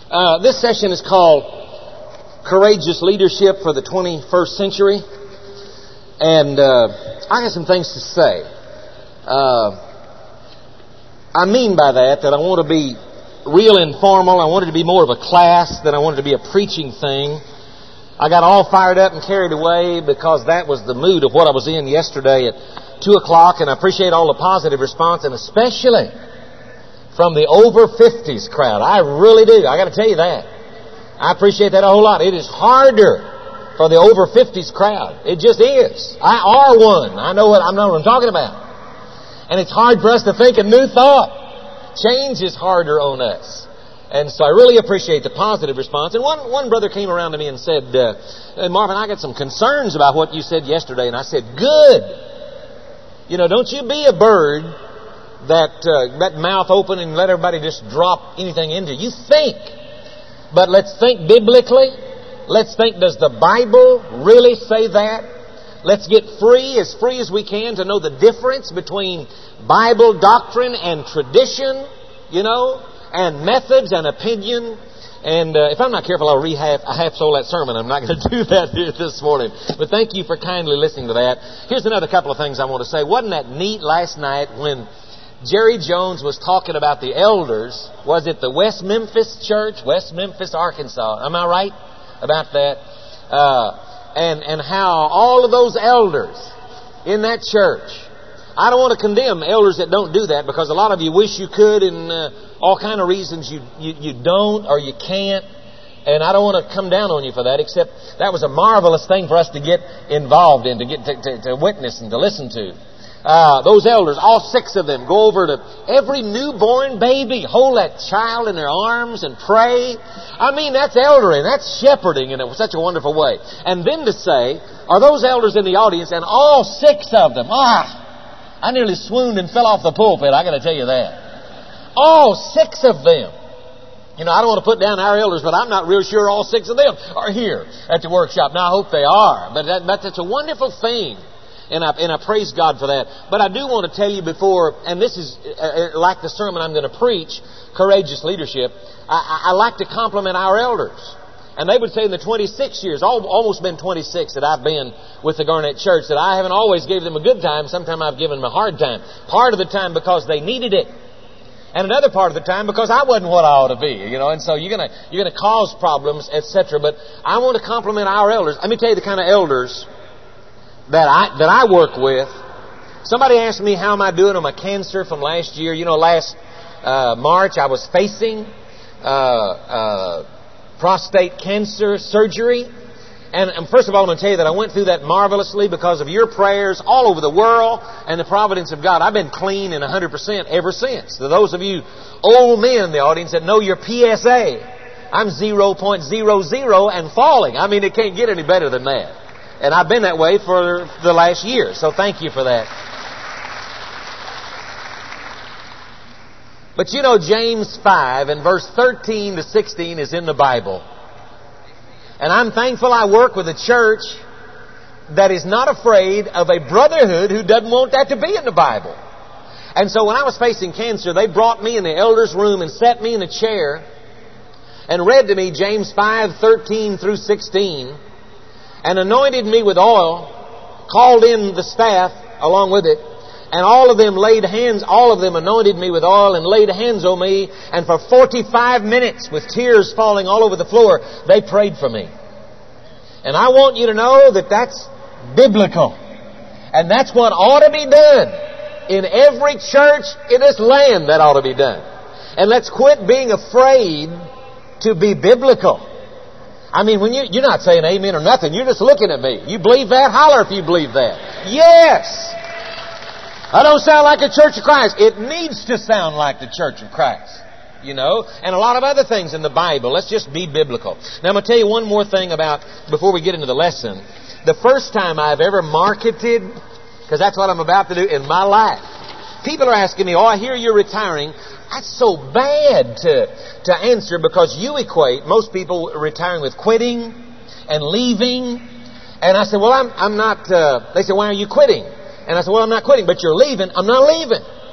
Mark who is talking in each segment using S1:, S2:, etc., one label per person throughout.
S1: This session is called Courageous Leadership for the 21st Century. And I have some things to say. I mean by that I want to be real informal. I want it to be more of a class than I want it to be a preaching thing. I got all fired up and carried away because that was the mood of what I was in yesterday at 2 o'clock, and I appreciate all the positive response, and especially from the over 50s crowd. I really do. I got to tell you that. I appreciate that a whole lot. It is harder for the over 50s crowd. It just is. I are one. I know what I'm talking about. And it's hard for us to think a new thought. Change is harder on us. And so I really appreciate the positive response. And one brother came around to me and said, Marvin, I got some concerns about what you said yesterday. And I said, good. You know, don't you be a bird that mouth open and let everybody just drop anything into you. Think. But let's think biblically. Let's think, does the Bible really say that? Let's get free as we can to know the difference between Bible doctrine and tradition, you know, and methods and opinion. And if I'm not careful, I'll I half-sold that sermon. I'm not going to do that here this morning. But thank you for kindly listening to that. Here's another couple of things I want to say. Wasn't that neat last night when Jerry Jones was talking about the elders? Was it the West Memphis Church? West Memphis, Arkansas. Am I right about that? And how all of those elders in that church, I don't want to condemn elders that don't do that, because a lot of you wish you could, and all kind of reasons you don't or you can't. And I don't want to come down on you for that, except that was a marvelous thing for us to get involved in, to get to witness and to listen to. Those elders, all 6 of them, go over to every newborn baby, hold that child in their arms and pray. I mean, that's eldering, that's shepherding in such a wonderful way. And then to say, are those elders in the audience, and all 6 of them, I nearly swooned and fell off the pulpit, I got to tell you that. All 6 of them. You know, I don't want to put down our elders, but I'm not real sure all 6 of them are here at the workshop. Now, I hope they are, but that's a wonderful thing. And I praise God for that. But I do want to tell you before, and this is like the sermon I'm going to preach, Courageous Leadership, I like to compliment our elders. And they would say in the 26 years, almost been 26 that I've been with the Garnett Church, that I haven't always gave them a good time. Sometimes I've given them a hard time. Part of the time because they needed it. And another part of the time because I wasn't what I ought to be, you know. And so you're gonna cause problems, etc. But I want to compliment our elders. Let me tell you the kind of elders that I work with. Somebody asked me how am I doing on my cancer from last year. You know, last March I was facing prostate cancer surgery. And first of all, I'm going to tell you that I went through that marvelously because of your prayers all over the world and the providence of God. I've been clean and 100% ever since. To those of you old men in the audience that know your PSA, I'm 0.00 and falling. I mean, it can't get any better than that. And I've been that way for the last year. So thank you for that. But you know, James 5 and verse 13 to 16 is in the Bible. And I'm thankful I work with a church that is not afraid of a brotherhood who doesn't want that to be in the Bible. And so when I was facing cancer, they brought me in the elders' room and set me in a chair and read to me James 5:13 through 16 and anointed me with oil, called in the staff along with it, and all of them anointed me with oil and laid hands on me, and for 45 minutes, with tears falling all over the floor, they prayed for me. And I want you to know that that's biblical. And that's what ought to be done in every church in this land. That ought to be done. And let's quit being afraid to be biblical. I mean, when you're not saying amen or nothing, you're just looking at me. You believe that? Holler if you believe that. Yes! I don't sound like a Church of Christ. It needs to sound like the Church of Christ. You know, and a lot of other things in the Bible. Let's just be biblical. Now I'm going to tell you one more thing before we get into the lesson. The first time I've ever marketed, because that's what I'm about to do in my life. People are asking me, I hear you're retiring. That's so bad to answer, because you equate most people retiring with quitting and leaving. And I said, well, I'm not, they said, why are you quitting? And I said, well, I'm not quitting, but you're leaving. I'm not leaving.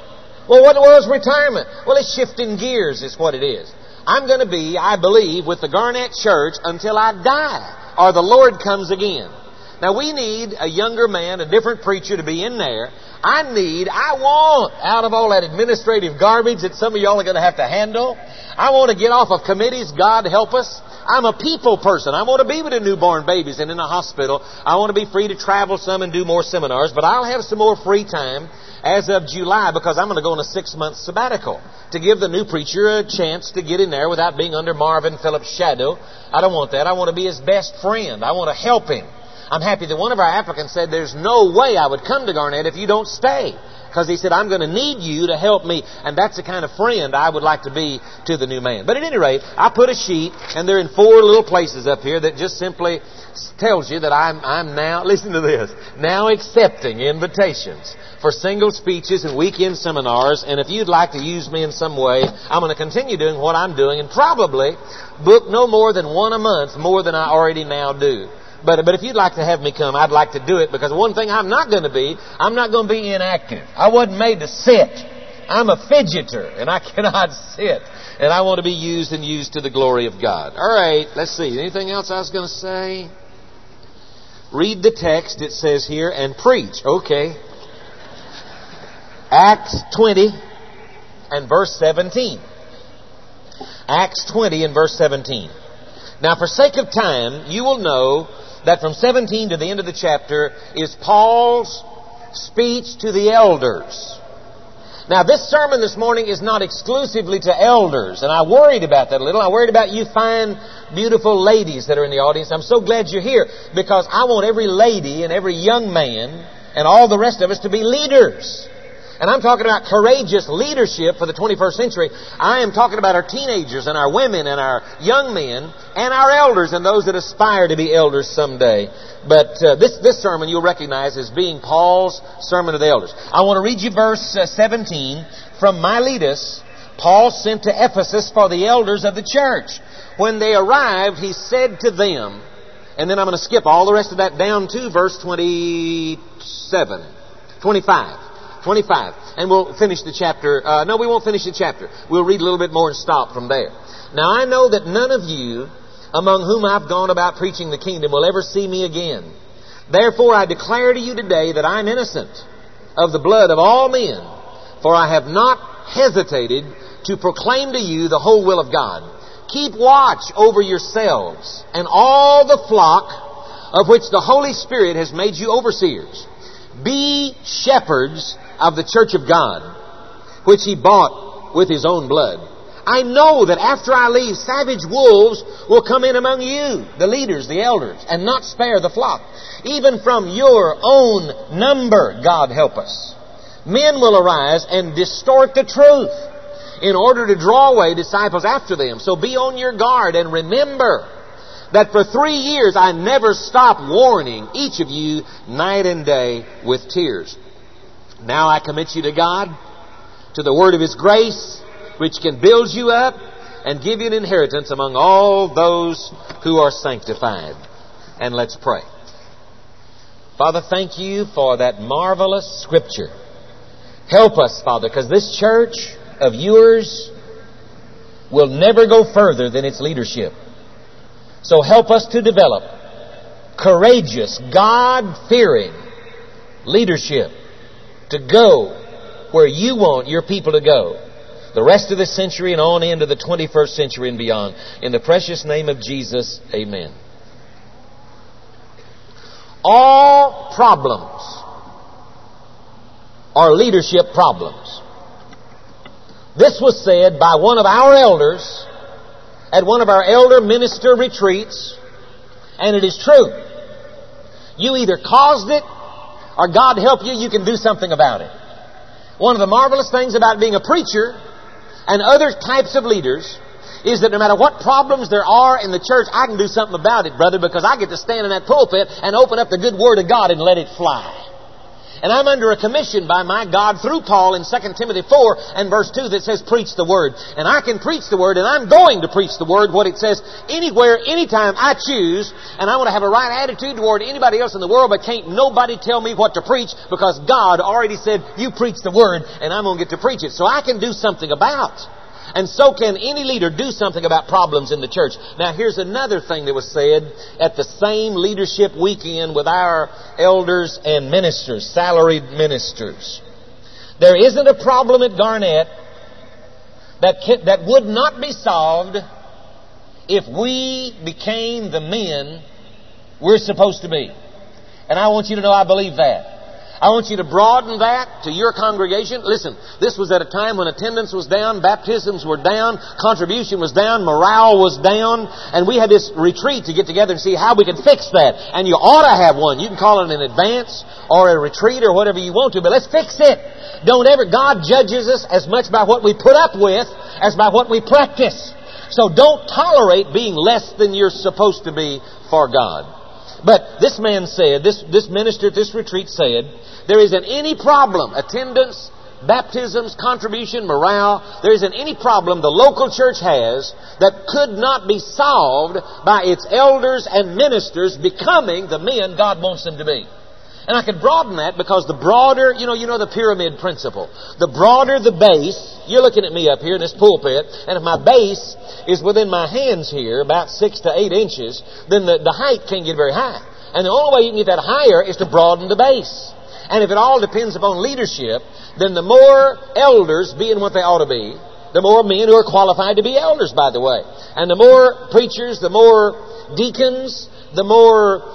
S1: Well, what was retirement? Well, it's shifting gears is what it is. I'm going to be, I believe, with the Garnett Church until I die or the Lord comes again. Now, we need a younger man, a different preacher to be in there. I want, out of all that administrative garbage that some of y'all are going to have to handle, I want to get off of committees, God help us. I'm a people person. I want to be with the newborn babies and in the hospital. I want to be free to travel some and do more seminars, but I'll have some more free time as of July because I'm going to go on a 6-month sabbatical to give the new preacher a chance to get in there without being under Marvin Phillips' shadow. I don't want that. I want to be his best friend. I want to help him. I'm happy that one of our applicants said, there's no way I would come to Garnett if you don't stay. Because he said, I'm going to need you to help me. And that's the kind of friend I would like to be to the new man. But at any rate, I put a sheet, and they're in 4 little places up here that just simply tells you that I'm now, listen to this, now accepting invitations for single speeches and weekend seminars. And if you'd like to use me in some way, I'm going to continue doing what I'm doing and probably book no more than 1 a month more than I already now do. But if you'd like to have me come, I'd like to do it because one thing I'm not going to be inactive. I wasn't made to sit. I'm a fidgeter and I cannot sit. And I want to be used and used to the glory of God. All right, let's see. Anything else I was going to say? Read the text. It says here, and preach. Okay. Acts 20 and verse 17. Acts 20 and verse 17. Now, for sake of time, you will know that from 17 to the end of the chapter is Paul's speech to the elders. Now, this sermon this morning is not exclusively to elders, and I worried about that a little. I worried about you fine, beautiful ladies that are in the audience. I'm so glad you're here because I want every lady and every young man and all the rest of us to be leaders. And I'm talking about courageous leadership for the 21st century. I am talking about our teenagers and our women and our young men and our elders and those that aspire to be elders someday. But this sermon you'll recognize as being Paul's sermon to the elders. I want to read you verse 17. From Miletus, Paul sent to Ephesus for the elders of the church. When they arrived, he said to them, and then I'm going to skip all the rest of that down to verse 25. And we'll finish the chapter. No, we won't finish the chapter. We'll read a little bit more and stop from there. Now, I know that none of you among whom I've gone about preaching the kingdom will ever see me again. Therefore, I declare to you today that I'm innocent of the blood of all men, for I have not hesitated to proclaim to you the whole will of God. Keep watch over yourselves and all the flock of which the Holy Spirit has made you overseers. Be shepherds of the church of God, which He bought with His own blood. I know that after I leave, savage wolves will come in among you, the leaders, the elders, and not spare the flock. Even from your own number, God help us. Men will arise and distort the truth in order to draw away disciples after them. So be on your guard and remember that for 3 years I never stopped warning each of you night and day with tears. Now I commit you to God, to the word of His grace, which can build you up and give you an inheritance among all those who are sanctified. And let's pray. Father, thank you for that marvelous Scripture. Help us, Father, because this church of yours will never go further than its leadership. So help us to develop courageous, God-fearing leadership to go where you want your people to go the rest of this century and on into the 21st century and beyond. In the precious name of Jesus, amen. All problems are leadership problems. This was said by one of our elders at one of our elder minister retreats, and it is true. You either caused it, or God help you, you can do something about it. One of the marvelous things about being a preacher and other types of leaders is that no matter what problems there are in the church, I can do something about it, brother, because I get to stand in that pulpit and open up the good Word of God and let it fly. And I'm under a commission by my God through Paul in 2 Timothy 4 and verse 2 that says, preach the Word. And I can preach the Word, and I'm going to preach the Word, what it says, anywhere, anytime I choose. And I want to have a right attitude toward anybody else in the world, but can't nobody tell me what to preach, because God already said, you preach the Word, and I'm going to get to preach it. So I can do something about. And so can any leader do something about problems in the church. Now here's another thing that was said at the same leadership weekend with our elders and ministers, salaried ministers. There isn't a problem at Garnett that would not be solved if we became the men we're supposed to be. And I want you to know I believe that. I want you to broaden that to your congregation. Listen, this was at a time when attendance was down, baptisms were down, contribution was down, morale was down, and we had this retreat to get together and see how we could fix that. And you ought to have one. You can call it an advance or a retreat or whatever you want to, but let's fix it. God judges us as much by what we put up with as by what we practice. So don't tolerate being less than you're supposed to be for God. But this man said, this minister at this retreat said, there isn't any problem, attendance, baptisms, contribution, morale, there isn't any problem the local church has that could not be solved by its elders and ministers becoming the men God wants them to be. And I could broaden that because the broader, you know the pyramid principle. The broader the base, you're looking at me up here in this pulpit, and if my base is within my hands here, about 6 to 8 inches, then the height can't get very high. And the only way you can get that higher is to broaden the base. And if it all depends upon leadership, then the more elders being what they ought to be, the more men who are qualified to be elders, by the way. And the more preachers, the more deacons, the more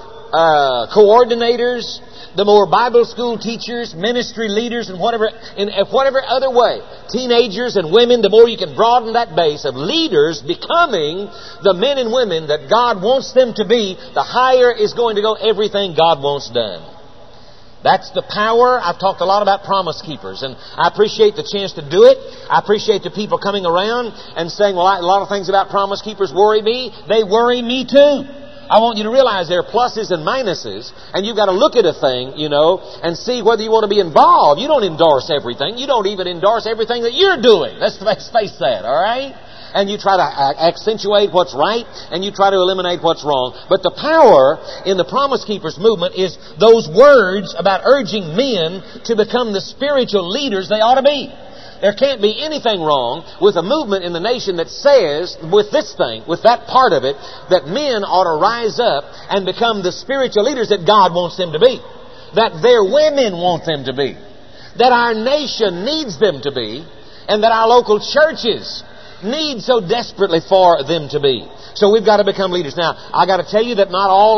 S1: coordinators, the more Bible school teachers, ministry leaders, and whatever other way, teenagers and women, the more you can broaden that base of leaders becoming the men and women that God wants them to be, the higher is going to go everything God wants done. That's the power. I've talked a lot about promise keepers, and I appreciate the chance to do it. I appreciate the people coming around and saying, well, a lot of things about promise keepers worry me. They worry me too. I want you to realize there are pluses and minuses, and you've got to look at a thing, and see whether you want to be involved. You don't endorse everything. You don't even endorse everything that you're doing. Let's face that, all right? And you try to accentuate what's right, and you try to eliminate what's wrong. But the power in the Promise Keepers movement is those words about urging men to become the spiritual leaders they ought to be. There can't be anything wrong with a movement in the nation that says, with this thing, with that part of it, that men ought to rise up and become the spiritual leaders that God wants them to be. That their women want them to be. That our nation needs them to be. And that our local churches need so desperately for them to be. So we've got to become leaders. Now, I got to tell you that not all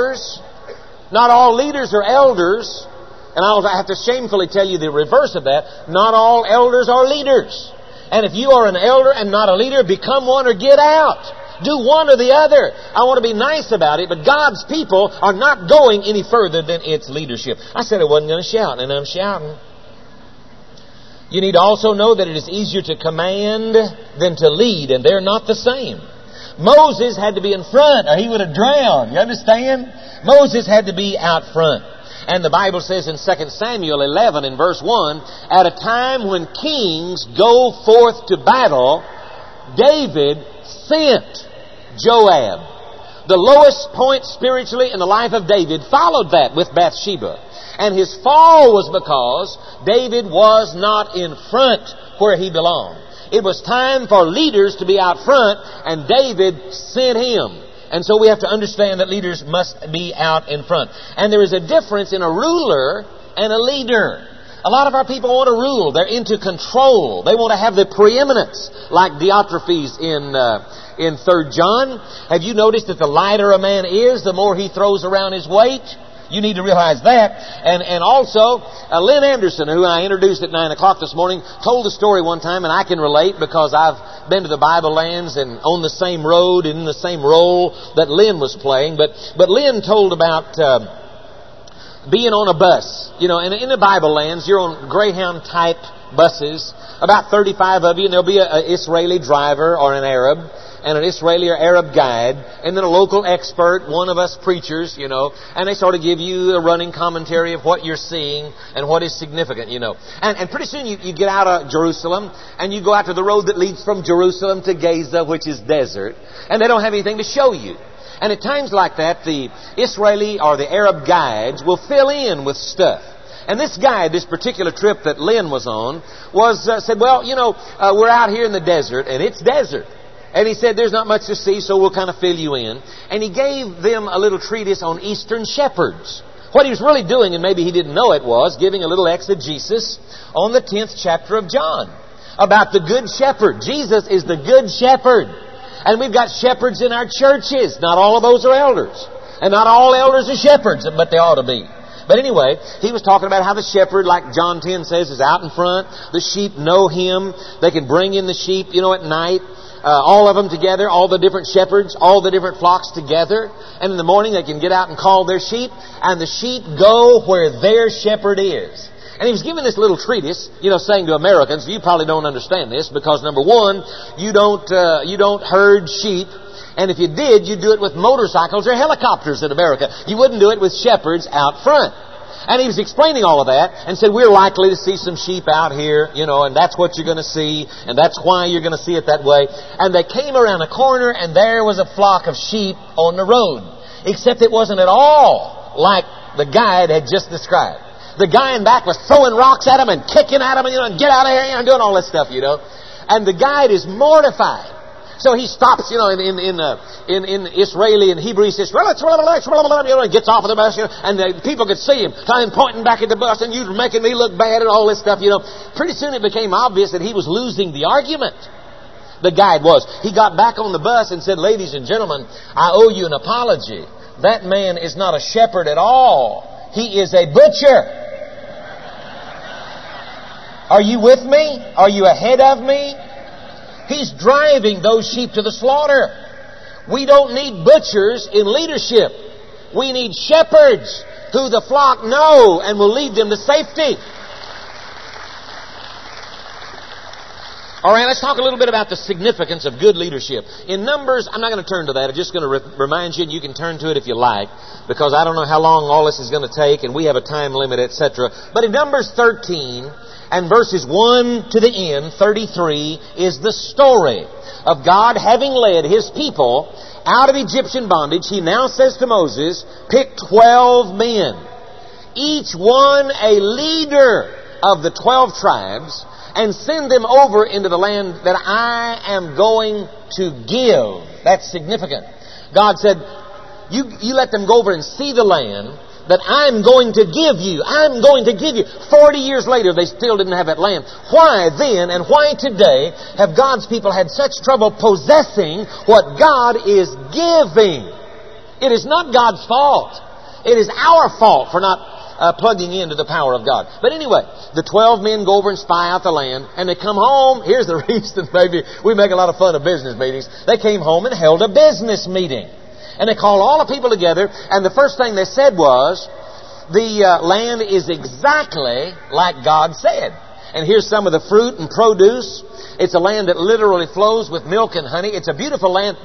S1: leaders are elders. And I have to shamefully tell you the reverse of that. Not all elders are leaders. And if you are an elder and not a leader, become one or get out. Do one or the other. I want to be nice about it, but God's people are not going any further than its leadership. I said I wasn't going to shout, and I'm shouting. You need to also know that it is easier to command than to lead, and they're not the same. Moses had to be in front, or he would have drowned. You understand? Moses had to be out front. And the Bible says in 2 Samuel 11 in verse 1, at a time when kings go forth to battle, David sent Joab. The lowest point spiritually in the life of David followed that with Bathsheba. And his fall was because David was not in front where he belonged. It was time for leaders to be out front, and David sent him. And so we have to understand that leaders must be out in front. And there is a difference in a ruler and a leader. A lot of our people want to rule. They're into control. They want to have the preeminence, like Diotrephes in 3 John. Have you noticed that the lighter a man is, the more he throws around his weight? You need to realize that. And also, Lynn Anderson, who I introduced at 9 o'clock this morning, told a story one time, and I can relate because I've been to the Bible lands and on the same road and in the same role that Lynn was playing. But Lynn told about being on a bus. And in the Bible lands, you're on Greyhound-type buses, about 35 of you, and there'll be an Israeli driver or an Arab. and an Israeli or Arab guide, and then a local expert, one of us preachers, and they sort of give you a running commentary of what you're seeing and what is significant, And pretty soon you get out of Jerusalem, and you go out to the road that leads from Jerusalem to Gaza, which is desert, and they don't have anything to show you. And at times like that, the Israeli or the Arab guides will fill in with stuff. And this guide, this particular trip that Lynn was on, said, well, we're out here in the desert, and it's desert. And he said, there's not much to see, so we'll kind of fill you in. And he gave them a little treatise on Eastern shepherds. What he was really doing, and maybe he didn't know it, was giving a little exegesis on the 10th chapter of John about the Good Shepherd. Jesus is the Good Shepherd. And we've got shepherds in our churches. Not all of those are elders. And not all elders are shepherds, but they ought to be. But anyway, he was talking about how the shepherd, like John 10 says, is out in front. The sheep know him. They can bring in the sheep, at night. All of them together, all the different shepherds, all the different flocks together. And in the morning they can get out and call their sheep. And the sheep go where their shepherd is. And he was giving this little treatise, saying to Americans, you probably don't understand this because number one, you don't herd sheep. And if you did, you'd do it with motorcycles or helicopters in America. You wouldn't do it with shepherds out front. And he was explaining all of that and said, we're likely to see some sheep out here, and that's what you're going to see, and that's why you're going to see it that way. And they came around a corner, and there was a flock of sheep on the road. Except it wasn't at all like the guide had just described. The guy in back was throwing rocks at him and kicking at him and get out of here, and doing all this stuff, And the guide is mortified. So he stops, in Israeli and Hebrew, he says, gets off of the bus, and the people could see him, pointing back at the bus, and you making me look bad and all this stuff, Pretty soon it became obvious that he was losing the argument. The guide was. He got back on the bus and said, ladies and gentlemen, I owe you an apology. That man is not a shepherd at all. He is a butcher. Are you with me? Are you ahead of me? He's driving those sheep to the slaughter. We don't need butchers in leadership. We need shepherds who the flock know and will lead them to safety. All right, let's talk a little bit about the significance of good leadership. In Numbers, I'm not going to turn to that. I'm just going to remind you, and you can turn to it if you like, because I don't know how long all this is going to take, and we have a time limit, etc. But in Numbers 13, and verses 1 to the end, 33, is the story of God having led His people out of Egyptian bondage. He now says to Moses, pick 12 men, each one a leader of the 12 tribes, and send them over into the land that I am going to give. That's significant. God said, you let them go over and see the land that I'm going to give you. I'm going to give you. 40 years later, they still didn't have that land. Why then and why today have God's people had such trouble possessing what God is giving? It is not God's fault. It is our fault for not plugging into the power of God. But anyway, the 12 men go over and spy out the land, and they come home. Here's the reason maybe we make a lot of fun of business meetings. They came home and held a business meeting. And they called all the people together, and the first thing they said was, the land is exactly like God said. And here's some of the fruit and produce. It's a land that literally flows with milk and honey. It's a beautiful land,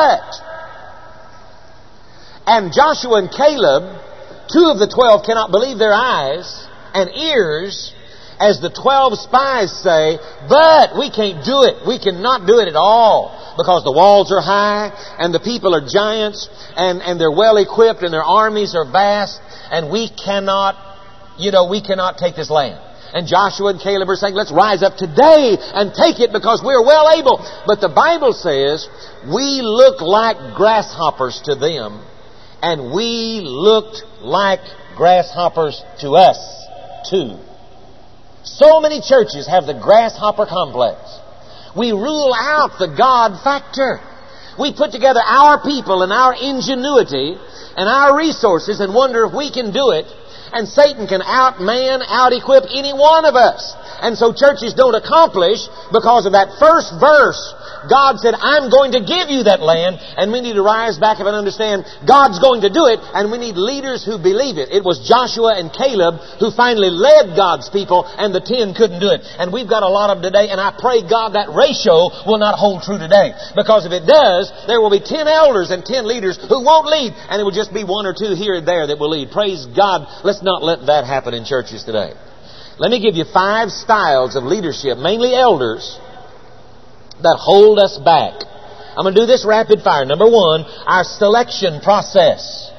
S1: and Joshua and Caleb, 2 of the 12 cannot believe their eyes and ears as the 12 spies say, but we can't do it. We cannot do it at all because the walls are high and the people are giants and they're well equipped and their armies are vast and we cannot take this land. And Joshua and Caleb are saying, let's rise up today and take it because we're well able. But the Bible says we look like grasshoppers to them, and we looked like grasshoppers to us, too. So many churches have the grasshopper complex. We rule out the God factor. We put together our people and our ingenuity and our resources and wonder if we can do it. And Satan can outman, out-equip any one of us. And so churches don't accomplish because of that first verse. God said, I'm going to give you that land, and we need to rise back up and understand God's going to do it, and we need leaders who believe it. It was Joshua and Caleb who finally led God's people, and the 10 couldn't do it. And we've got a lot of them today, and I pray God that ratio will not hold true today. Because if it does, there will be 10 elders and 10 leaders who won't lead, and it will just be 1 or 2 here and there that will lead. Praise God. Let's not let that happen in churches today. Let me give you 5 styles of leadership, mainly elders, that hold us back. I'm going to do this rapid fire. Number 1, our selection process.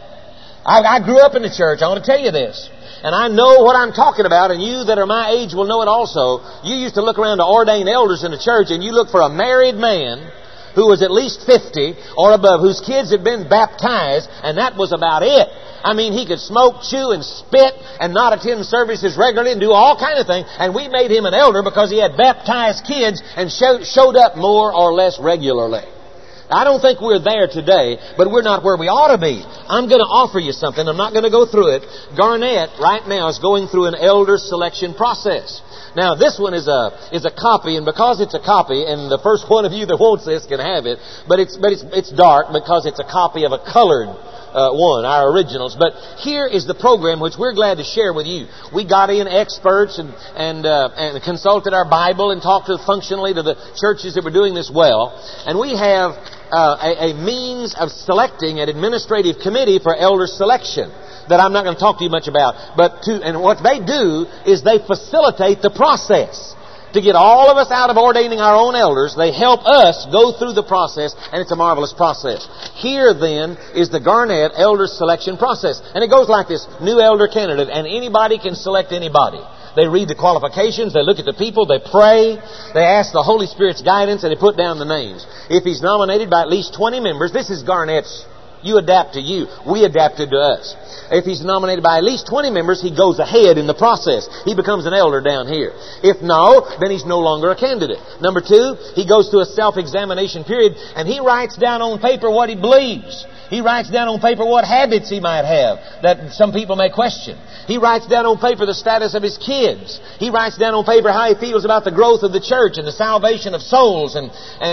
S1: I grew up in the church. I want to tell you this. And I know what I'm talking about, and you that are my age will know it also. You used to look around to ordain elders in the church, and you look for a married man who was at least 50 or above, whose kids had been baptized, and that was about it. I mean, he could smoke, chew, and spit and not attend services regularly and do all kind of things. And we made him an elder because he had baptized kids and showed up more or less regularly. I don't think we're there today, but we're not where we ought to be. I'm going to offer you something. I'm not going to go through it. Garnett right now is going through an elder selection process. Now, this one is a copy, and because it's a copy, and the first one of you that wants this can have it, but it's dark because it's a copy of a colored one, our originals. But here is the program which we're glad to share with you. We got in experts and consulted our Bible and talked functionally to the churches that were doing this well. And we have a means of selecting an administrative committee for elder selection that I'm not going to talk to you much about. And what they do is they facilitate the process. To get all of us out of ordaining our own elders, they help us go through the process, and it's a marvelous process. Here, then, is the Garnett elder selection process. And it goes like this. New elder candidate, and anybody can select anybody. They read the qualifications, they look at the people, they pray, they ask the Holy Spirit's guidance, and they put down the names. If he's nominated by at least 20 members, this is Garnett's. You adapt to you. We adapted to us. If he's nominated by at least 20 members, he goes ahead in the process. He becomes an elder down here. If no, then he's no longer a candidate. Number 2, he goes through a self-examination period, and he writes down on paper what he believes. He writes down on paper what habits he might have that some people may question. He writes down on paper the status of his kids. He writes down on paper how he feels about the growth of the church and the salvation of souls and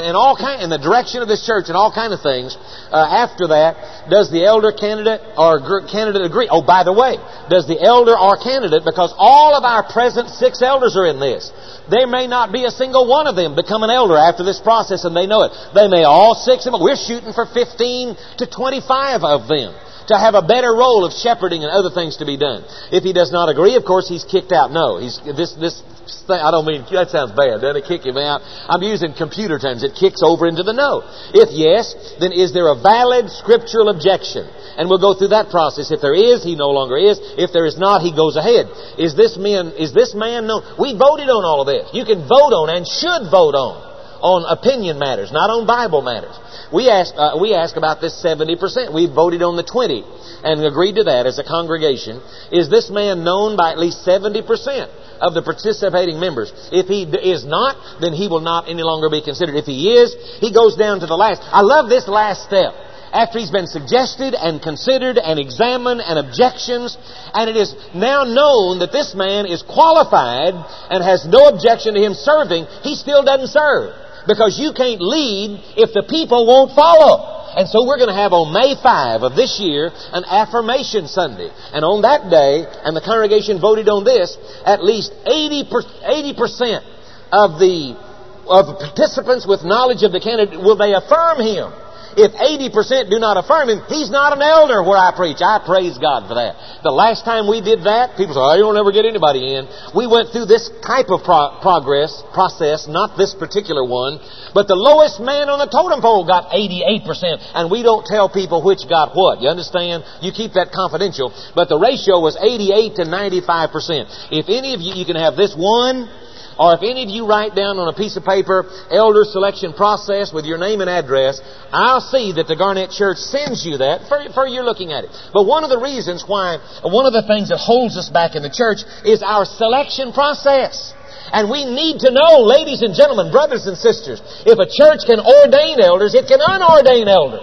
S1: the direction of this church and all kind of things. After that, does the elder candidate or candidate agree? Oh, by the way, does the elder or candidate, because all of our present 6 elders are in this. There may not be a single one of them become an elder after this process, and they know it. They may all 6 of them. We're shooting for 15 to 25 of them to have a better role of shepherding and other things to be done. If he does not agree, of course, he's kicked out. No, I don't mean, that sounds bad, doesn't it? Kick him out. I'm using computer terms. It kicks over into the no. If yes, then is there a valid scriptural objection? And we'll go through that process. If there is, he no longer is. If there is not, he goes ahead. Is this man known? We voted on all of this. You can vote on and should vote on opinion matters, not on Bible matters. We ask about this 70%. We voted on the 20 and agreed to that as a congregation. Is this man known by at least 70% of the participating members? If he is not, then he will not any longer be considered. If he is, he goes down to the last. I love this last step. After he's been suggested and considered and examined and objections, and it is now known that this man is qualified and has no objection to him serving, he still doesn't serve. Because you can't lead if the people won't follow. And so we're going to have on May 5 of this year an affirmation Sunday. And on that day, and the congregation voted on this, at least 80% of the participants with knowledge of the candidate, will they affirm him? If 80% do not affirm him, he's not an elder where I preach. I praise God for that. The last time we did that, people said, you'll never get anybody in. We went through this type of process, not this particular one, but the lowest man on the totem pole got 88%, and we don't tell people which got what. You understand? You keep that confidential. But the ratio was 88 to 95%. If any of you can have this one, or if any of you write down on a piece of paper, elder selection process with your name and address, I'll see that the Garnett Church sends you that for you're looking at it. But one of the reasons why, one of the things that holds us back in the church is our selection process. And we need to know, ladies and gentlemen, brothers and sisters, if a church can ordain elders, it can unordain elders.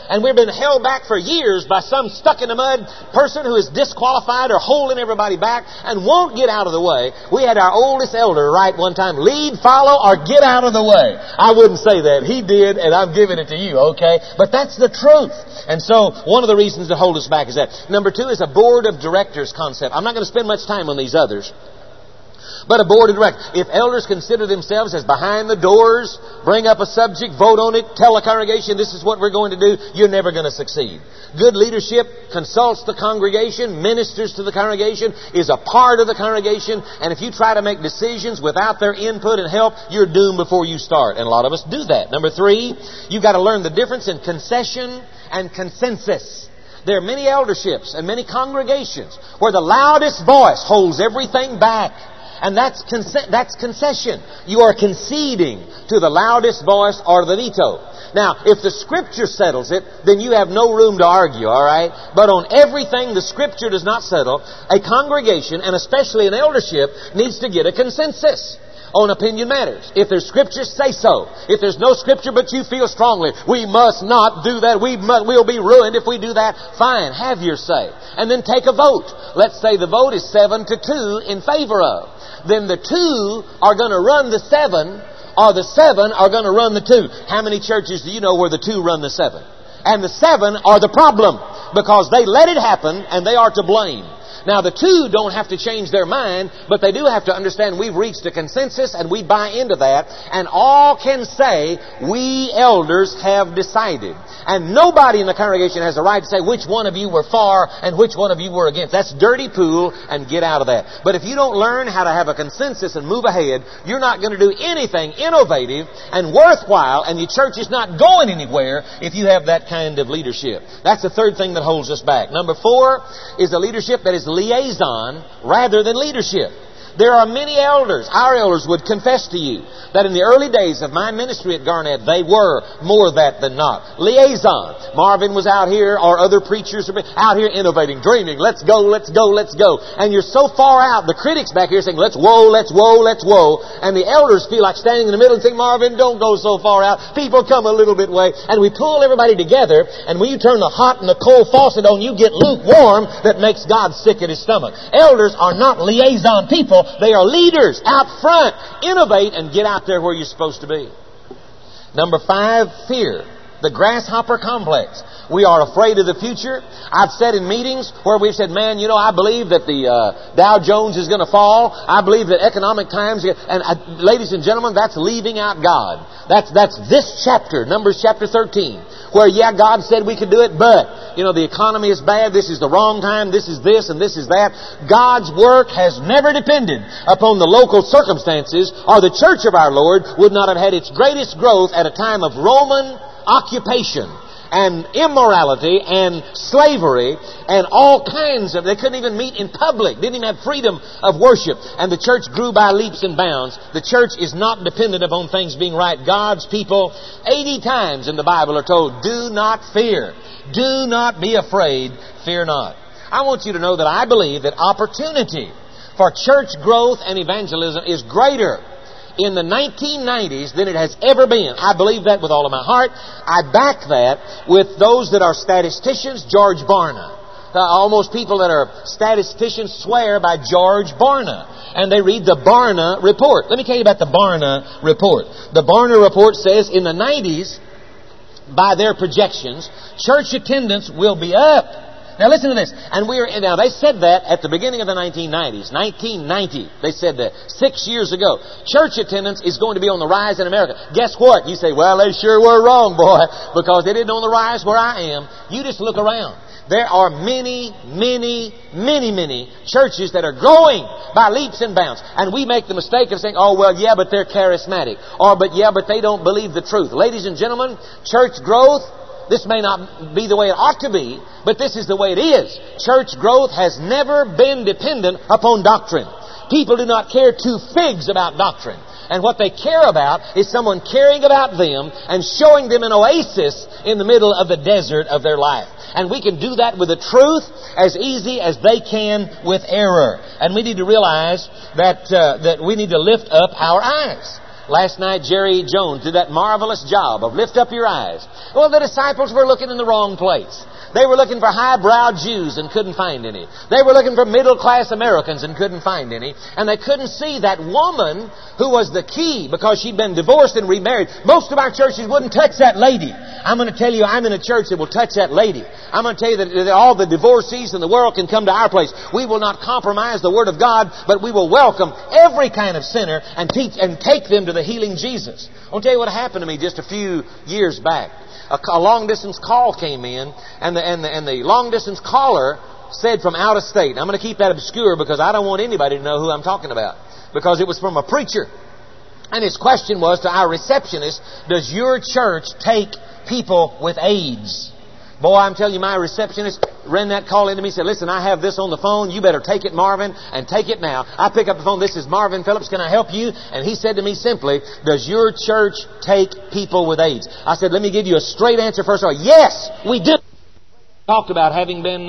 S1: And we've been held back for years by some stuck-in-the-mud person who is disqualified or holding everybody back and won't get out of the way. We had our oldest elder write one time, lead, follow, or get out of the way. I wouldn't say that. He did, and I'm giving it to you, okay? But that's the truth. And so, one of the reasons that hold us back is that. Number two is a board of directors concept. I'm not going to spend much time on these others. But a board of directors. If elders consider themselves as behind the doors, bring up a subject, vote on it, tell the congregation this is what we're going to do, you're never going to succeed. Good leadership consults the congregation, ministers to the congregation, is a part of the congregation, and if you try to make decisions without their input and help, you're doomed before you start. And a lot of us do that. Number three, you've got to learn the difference in concession and consensus. There are many elderships and many congregations where the loudest voice holds everything back. And that's concession. You are conceding to the loudest voice or the veto. Now, if the Scripture settles it, then you have no room to argue, all right? But on everything the Scripture does not settle, a congregation, and especially an eldership, needs to get a consensus on opinion matters. If there's Scripture, say so. If there's no Scripture but you feel strongly, we must not do that, we'll be ruined if we do that, fine, have your say. And then take a vote. Let's say the vote is 7-2 in favor of. Then the 2 are going to run the 7, or the 7 are going to run the 2. How many churches do you know where the 2 run the 7? And the 7 are the problem, because they let it happen and they are to blame. Now, the 2 don't have to change their mind, but they do have to understand we've reached a consensus and we buy into that. And all can say, we elders have decided. And nobody in the congregation has a right to say which one of you were for and which one of you were against. That's dirty pool, and get out of that. But if you don't learn how to have a consensus and move ahead, you're not going to do anything innovative and worthwhile, and your church is not going anywhere if you have that kind of leadership. That's the third thing that holds us back. Number 4 is a leadership that is liaison rather than leadership. There are many elders, our elders would confess to you, that in the early days of my ministry at Garnett, they were more that than not. Liaison. Marvin was out here, or other preachers are out here innovating, dreaming, let's go, let's go, let's go. And you're so far out, the critics back here saying, let's whoa, let's whoa, let's whoa. And the elders feel like standing in the middle and saying, Marvin, don't go so far out. People come a little bit way. And we pull everybody together, and when you turn the hot and the cold faucet on, you get lukewarm that makes God sick at His stomach. Elders are not liaison people. They are leaders out front. Innovate and get out there where you're supposed to be. Number 5, fear. The grasshopper complex. We are afraid of the future. I've said in meetings where we've said, man, I believe that the Dow Jones is going to fall. I believe that economic times... ladies and gentlemen, that's leaving out God. That's this chapter, Numbers chapter 13, where, God said we could do it, but, the economy is bad, this is the wrong time, this is this and this is that. God's work has never depended upon the local circumstances, or the church of our Lord would not have had its greatest growth at a time of Roman occupation and immorality and slavery and all kinds of... They couldn't even meet in public. Didn't even have freedom of worship. And the church grew by leaps and bounds. The church is not dependent upon things being right. God's people, 80 times in the Bible, are told, do not fear. Do not be afraid. Fear not. I want you to know that I believe that opportunity for church growth and evangelism is greater in the 1990s than it has ever been. I believe that with all of my heart. I back that with those that are statisticians. George Barna. Almost people that are statisticians swear by George Barna. And they read the Barna Report. Let me tell you about the Barna Report. The Barna Report says in the 90s, by their projections, church attendance will be up. Now listen to this. And they said that at the beginning of the 1990s. 1990, they said that 6 years ago. Church attendance is going to be on the rise in America. Guess what? You say, well, they sure were wrong, boy, because they didn't on the rise where I am. You just look around. There are many, many, many, many churches that are growing by leaps and bounds. And we make the mistake of saying, oh, well, yeah, but they're charismatic. Or, but they don't believe the truth. Ladies and gentlemen, church growth, this may not be the way it ought to be, but this is the way it is. Church growth has never been dependent upon doctrine. People do not care 2 figs about doctrine. And what they care about is someone caring about them and showing them an oasis in the middle of the desert of their life. And we can do that with the truth as easy as they can with error. And we need to realize that we need to lift up our eyes. Last night, Jerry Jones did that marvelous job of lift up your eyes. Well, the disciples were looking in the wrong place. They were looking for highbrow Jews and couldn't find any. They were looking for middle-class Americans and couldn't find any. And they couldn't see that woman who was the key because she'd been divorced and remarried. Most of our churches wouldn't touch that lady. I'm going to tell you, I'm in a church that will touch that lady. I'm going to tell you that all the divorcees in the world can come to our place. We will not compromise the Word of God, but we will welcome every kind of sinner and teach and take them to the healing Jesus. I'll tell you what happened to me just a few years back. A long-distance call came in, and the long-distance caller said from out of state. I'm going to keep that obscure because I don't want anybody to know who I'm talking about. Because it was from a preacher. And his question was to our receptionist, does your church take people with AIDS? Boy, I'm telling you, my receptionist ran that call into me and said, listen, I have this on the phone. You better take it, Marvin, and take it now. I pick up the phone. This is Marvin Phillips. Can I help you? And he said to me simply, does your church take people with AIDS? I said, let me give you a straight answer first of all. Yes, we do. Talked about having been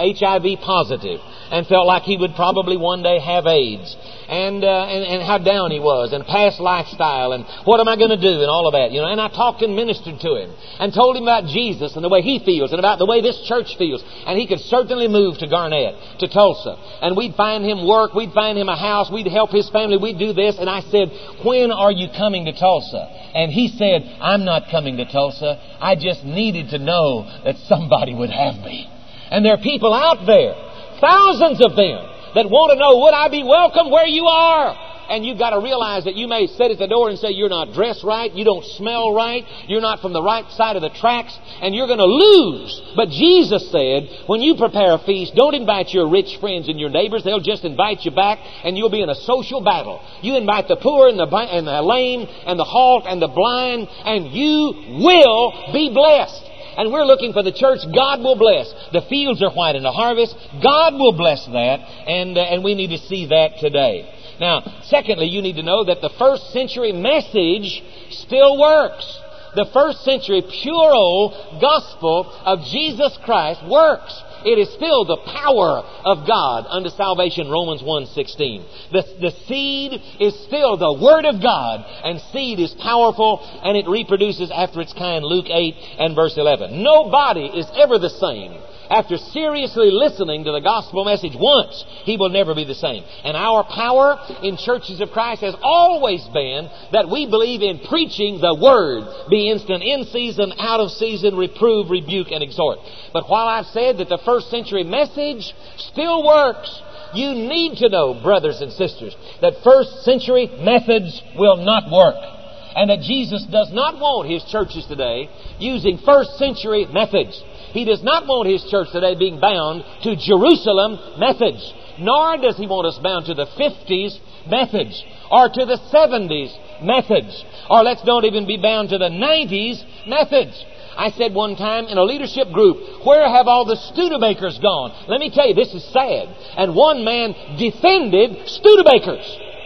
S1: HIV positive and felt like he would probably one day have AIDS and how down he was and past lifestyle and what am I going to do and all of that, and I talked and ministered to him and told him about Jesus and the way he feels and about the way this church feels, and he could certainly move to Garnett, to Tulsa, and we'd find him work, we'd find him a house, we'd help his family, we'd do this. And I said, when are you coming to Tulsa? And he said, I'm not coming to Tulsa. I just needed to know that somebody would have me. And there are people out there, thousands of them, that want to know, would I be welcome where you are? And you've got to realize that you may sit at the door and say, you're not dressed right, you don't smell right, you're not from the right side of the tracks, and you're going to lose. But Jesus said, when you prepare a feast, don't invite your rich friends and your neighbors. They'll just invite you back, and you'll be in a social battle. You invite the poor and the lame and the halt and the blind, and you will be blessed. And we're looking for the church God will bless. The fields are white in the harvest. God will bless that, and we need to see that today. Now, secondly, you need to know that the first century message still works. The first century pure old gospel of Jesus Christ works. It is still the power of God unto salvation, Romans 1:16. The seed is still the Word of God, and seed is powerful, and it reproduces after its kind, Luke 8 and verse 11. Nobody is ever the same. After seriously listening to the gospel message once, he will never be the same. And our power in churches of Christ has always been that we believe in preaching the Word. Be instant in season, out of season, reprove, rebuke, and exhort. But while I've said that the first century message still works, you need to know, brothers and sisters, that first century methods will not work. And that Jesus does not want His churches today using first century methods. He does not want His church today being bound to Jerusalem methods. Nor does He want us bound to the 50s methods or to the 70s methods. Or let's don't even be bound to the 90s methods. I said one time in a leadership group, where have all the Studebakers gone? Let me tell you, this is sad. And one man defended Studebakers.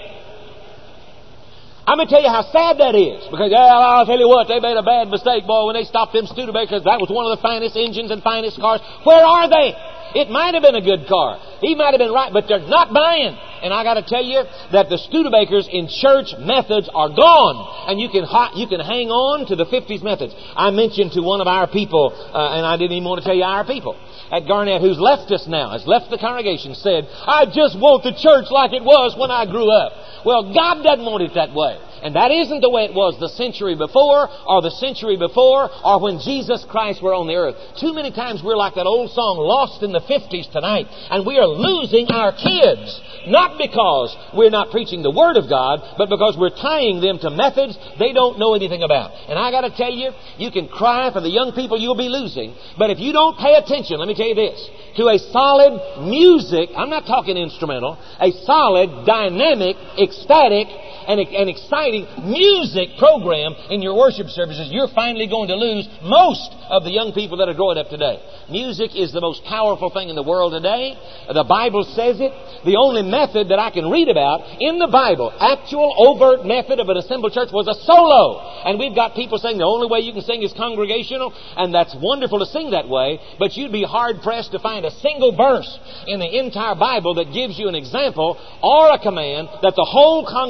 S1: I'm going to tell you how sad that is. Because, I'll tell you what, they made a bad mistake, boy, when they stopped them Studebakers. That was one of the finest engines and finest cars. Where are they? It might have been a good car. He might have been right, but they're not buying. And I got to tell you that the Studebakers in church methods are gone. And you can hang on to the 50s methods. I mentioned to one of our people, and I didn't even want to tell you our people, at Garnett, who's left us now, has left the congregation, said, I just want the church like it was when I grew up. Well, God doesn't want it that way. And that isn't the way it was the century before, or the century before, or when Jesus Christ were on the earth. Too many times we're like that old song, Lost in the 50s tonight, and we are losing our kids. Not because we're not preaching the Word of God, but because we're tying them to methods they don't know anything about. And I got to tell you, you can cry for the young people you'll be losing, but if you don't pay attention, let me tell you this, to a solid music, I'm not talking instrumental, a solid, dynamic, ecstatic, and exciting music program in your worship services, you're finally going to lose most of the young people that are growing up today. Music is the most powerful thing in the world today. The Bible says it. The only method that I can read about in the Bible, actual overt method of an assembled church, was a solo. And we've got people saying the only way you can sing is congregational, and that's wonderful to sing that way, but you'd be hard-pressed to find a single verse in the entire Bible that gives you an example or a command that the whole congregation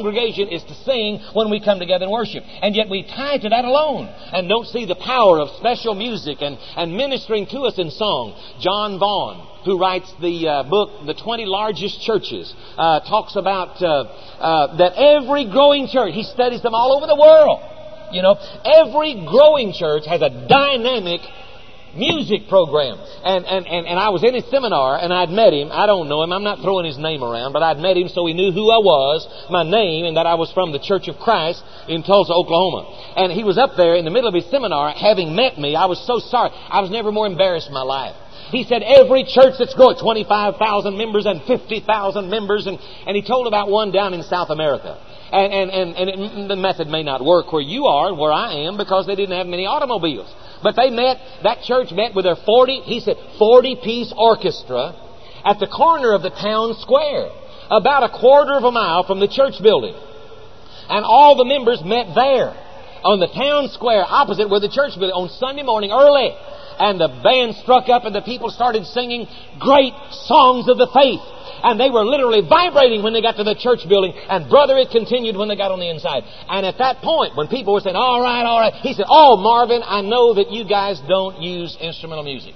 S1: it is to sing when we come together and worship. And yet we tie to that alone and don't see the power of special music and ministering to us in song. John Vaughn, who writes the book, The 20 Largest Churches, talks about that every growing church, he studies them all over the world. You know, every growing church has a dynamic music program. And I was in his seminar, and I'd met him. I don't know him. I'm not throwing his name around, but I'd met him so he knew who I was, my name, and that I was from the Church of Christ in Tulsa, Oklahoma. And he was up there in the middle of his seminar, having met me. I was so sorry. I was never more embarrassed in my life. He said every church that's growing, 25,000 members and 50,000 members, and he told about one down in South America. And the method may not work where you are, where I am, because they didn't have many automobiles. But that church met with their 40-piece orchestra at the corner of the town square, about a quarter of a mile from the church building. And all the members met there, on the town square, opposite where the church building, on Sunday morning early. And the band struck up and the people started singing great songs of the faith. And they were literally vibrating when they got to the church building. And brother, it continued when they got on the inside. And at that point, when people were saying, all right, he said, oh, Marvin, I know that you guys don't use instrumental music.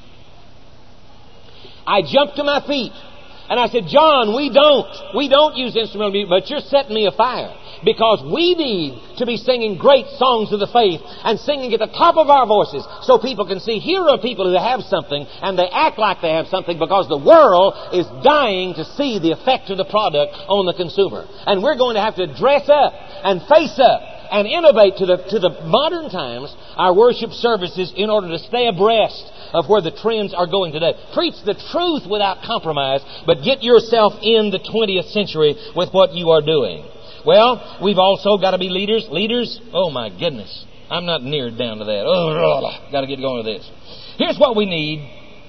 S1: I jumped to my feet and I said, John, we don't use instrumental music, but you're setting me afire. Because we need to be singing great songs of the faith and singing at the top of our voices so people can see, here are people who have something and they act like they have something because the world is dying to see the effect of the product on the consumer. And we're going to have to dress up and face up and innovate to the modern times our worship services in order to stay abreast of where the trends are going today. Preach the truth without compromise, but get yourself in the 20th century with what you are doing. Well, we've also got to be leaders. Leaders, oh my goodness, I'm not near down to that. Oh, got to get going with this. Here's what we need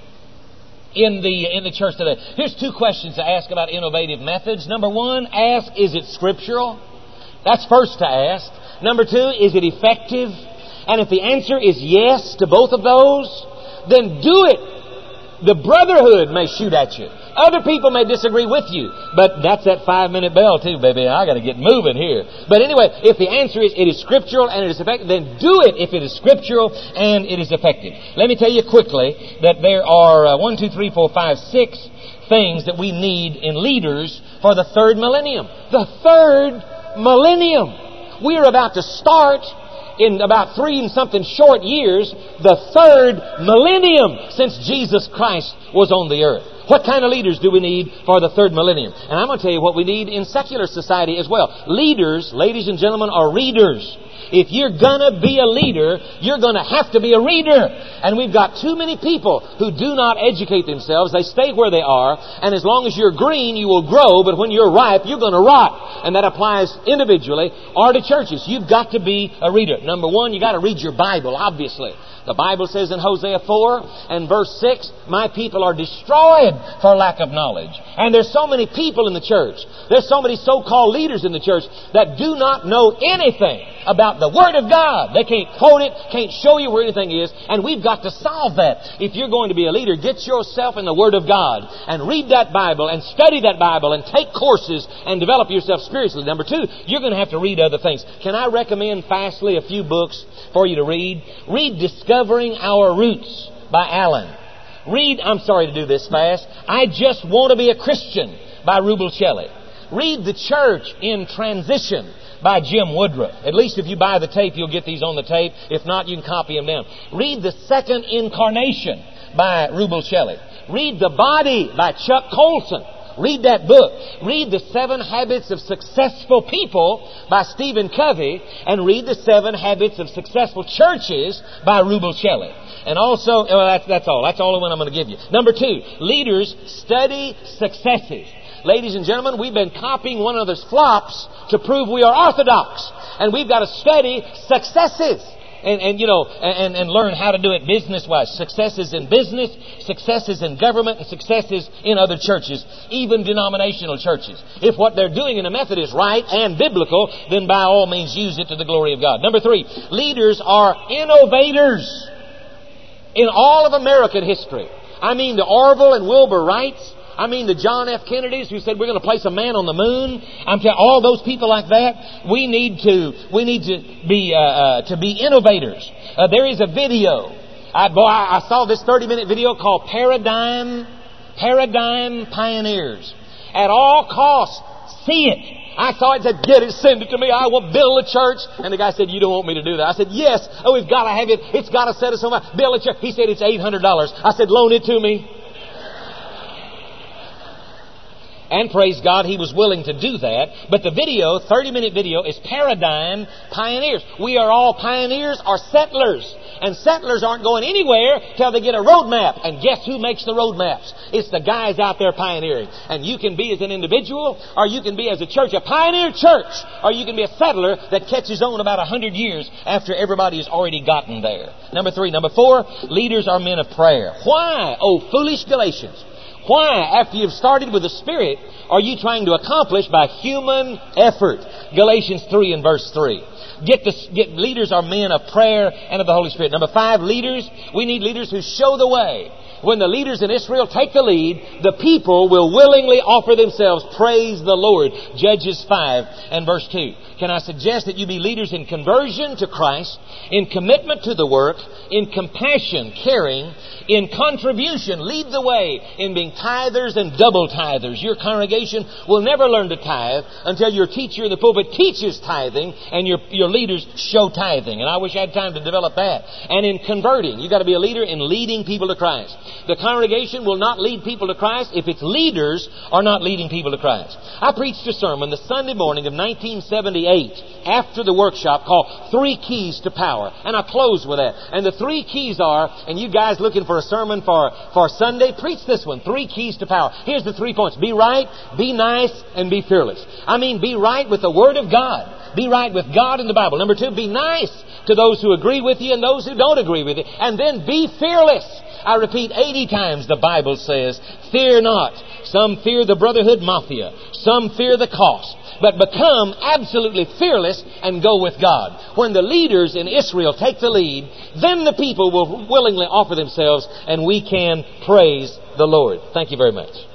S1: in the church today. Here's 2 questions to ask about innovative methods. Number 1, ask, is it scriptural? That's first to ask. Number 2, is it effective? And if the answer is yes to both of those, then do it. The brotherhood may shoot at you. Other people may disagree with you. But that's that 5-minute bell too, baby. I got to get moving here. But anyway, if the answer is it is scriptural and it is effective, then do it if it is scriptural and it is effective. Let me tell you quickly that there are 6 things that we need in leaders for the 3rd millennium. The 3rd millennium. We are about to start in about 3 and something short years, the 3rd millennium since Jesus Christ was on the earth. What kind of leaders do we need for the 3rd millennium? And I'm going to tell you what we need in secular society as well. Leaders, ladies and gentlemen, are readers. If you're going to be a leader, you're going to have to be a reader. And we've got too many people who do not educate themselves. They stay where they are. And as long as you're green, you will grow. But when you're ripe, you're going to rot. And that applies individually or to churches. You've got to be a reader. Number 1, you got to read your Bible, obviously. The Bible says in Hosea 4 and verse 6, my people are destroyed for lack of knowledge. And there's so many people in the church. There's so many so-called leaders in the church that do not know anything about the Word of God. They can't quote it, can't show you where anything is, and we've got to solve that. If you're going to be a leader, get yourself in the Word of God and read that Bible and study that Bible and take courses and develop yourself spiritually. Number 2, you're going to have to read other things. Can I recommend fastly a few books for you to read? Read Discovering Our Roots by Allen. Read, I'm sorry to do this fast, I Just Want to Be a Christian by Rubel Shelley. Read The Church in Transition by Jim Woodruff. At least if you buy the tape, you'll get these on the tape. If not, you can copy them down. Read The Second Incarnation by Rubel Shelley. Read The Body by Chuck Colson. Read that book. Read The 7 Habits of Successful People by Stephen Covey. And read The 7 Habits of Successful Churches by Rubel Shelley. And also, that's all. That's all the one I'm going to give you. Number 2, leaders study successes. Ladies and gentlemen, we've been copying one another's flops to prove we are orthodox. And we've got to study successes. And learn how to do it business-wise. Successes in business, successes in government, and successes in other churches, even denominational churches. If what they're doing in a method is right and biblical, then by all means use it to the glory of God. Number 3, leaders are innovators. In all of American history, I mean the Orville and Wilbur Wrights, I mean, the John F. Kennedys who said we're going to place a man on the moon. I'm telling all those people like that. We need to be innovators. There is a video. I saw this 30-minute video called Paradigm Pioneers. At all costs, see it. I saw it, said, get it, send it to me. I will build a church. And the guy said, you don't want me to do that. I said, yes. Oh, we've got to have it. It's got to set us on fire. Build a church. He said, it's $800. I said, loan it to me. And praise God, he was willing to do that. But the video, 30-minute video, is Paradigm Pioneers. We are all pioneers or settlers. And settlers aren't going anywhere till they get a roadmap. And guess who makes the roadmaps? It's the guys out there pioneering. And you can be as an individual, or you can be as a church, a pioneer church, or you can be a settler that catches on about 100 years after everybody has already gotten there. Number 4, leaders are men of prayer. Why, oh foolish Galatians? Why, after you've started with the Spirit, are you trying to accomplish by human effort? Galatians 3 and verse 3. Leaders are men of prayer and of the Holy Spirit. Number 5, leaders. We need leaders who show the way. When the leaders in Israel take the lead, the people will willingly offer themselves. Praise the Lord. Judges 5 and verse 2. Can I suggest that you be leaders in conversion to Christ, in commitment to the work, in compassion, caring, in contribution, lead the way, in being tithers and double tithers. Your congregation will never learn to tithe until your teacher in the pulpit teaches tithing and your leaders show tithing. And I wish I had time to develop that. And in converting, you've got to be a leader in leading people to Christ. The congregation will not lead people to Christ if its leaders are not leading people to Christ. I preached a sermon the Sunday morning of 1978 after the workshop called 3 Keys to Power. And I closed with that. And the 3 keys are, and you guys looking for a sermon for Sunday, preach this one, 3 Keys to Power. Here's the 3 points. Be right, be nice, and be fearless. I mean, be right with the Word of God. Be right with God and the Bible. Number 2, be nice to those who agree with you and those who don't agree with you. And then be fearless. I repeat 80 times the Bible says, fear not. Some fear the brotherhood mafia. Some fear the cost. But become absolutely fearless and go with God. When the leaders in Israel take the lead, then the people will willingly offer themselves and we can praise the Lord. Thank you very much.